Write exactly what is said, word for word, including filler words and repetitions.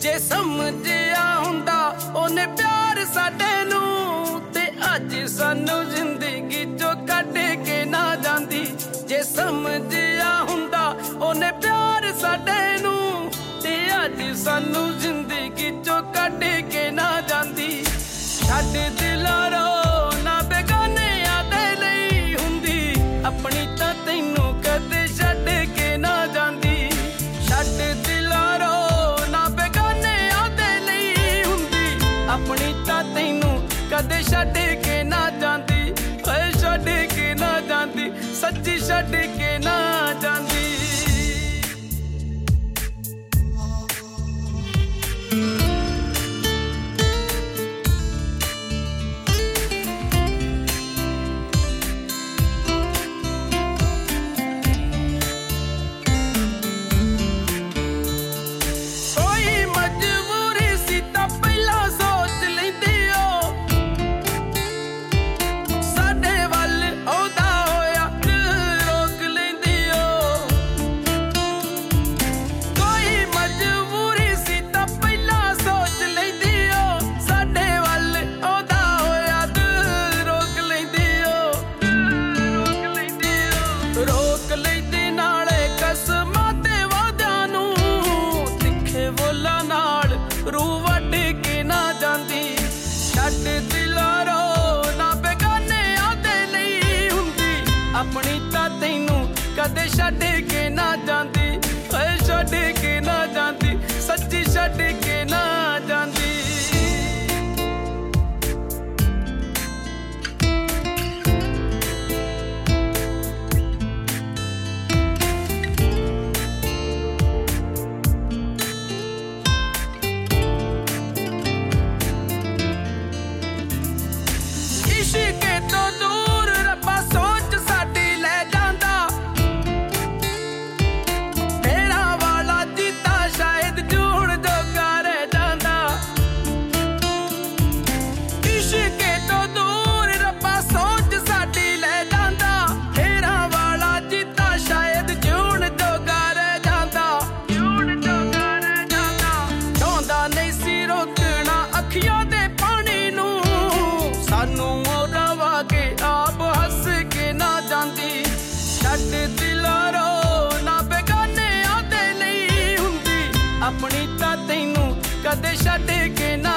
जे समझिया हुंदा ओने प्यार साडे नूं ते अज सानू जिंदगी चो कट के ना जांदी। जे समझिया हुंदा ओने प्यार साडे नूं ते अज सानू जिंदगी चो कट के ना जांदी। छड्ड दिला रो ना बेगाने आदे लई हुंदी अपनी तां तैनूं कदे छड्ड के ना जांदी। छड्ड दिला रो ना बेगाने आदे लई हुंदी अपनी तां तैनूं कदे छड्ड के ना जांदी। ओए छड्ड के ना जांदी सच्ची छड्ड के ना जांदी। छड्ड दिला रो ना बेगाने आदे लई हुंदी अपनी तां तैनूं कदे छड्ड के ना जांदी। ओए छड्ड के ना जांदी सच्ची छड्ड के ना जांदी। इश्क तो दूर रब्बा सोच साडी ले जांदा तेरा वाला जीता शायद जूण जोगा रह जांदा। इश्क तो दूर रब्बा सोच साडी ले जांदा तेरा वाला जीता शायद जूण जोगा रह जांदा। जूण जोगा रह जांदा चाहुंदा नहीं सी रोकना अखियां दे पानी नूं सानू के आप हस के ना जांदी। छड्ड दिला रो ना बेगाने आदे लई हुंदी अपनी तां तैनूं कदे छड्ड के ना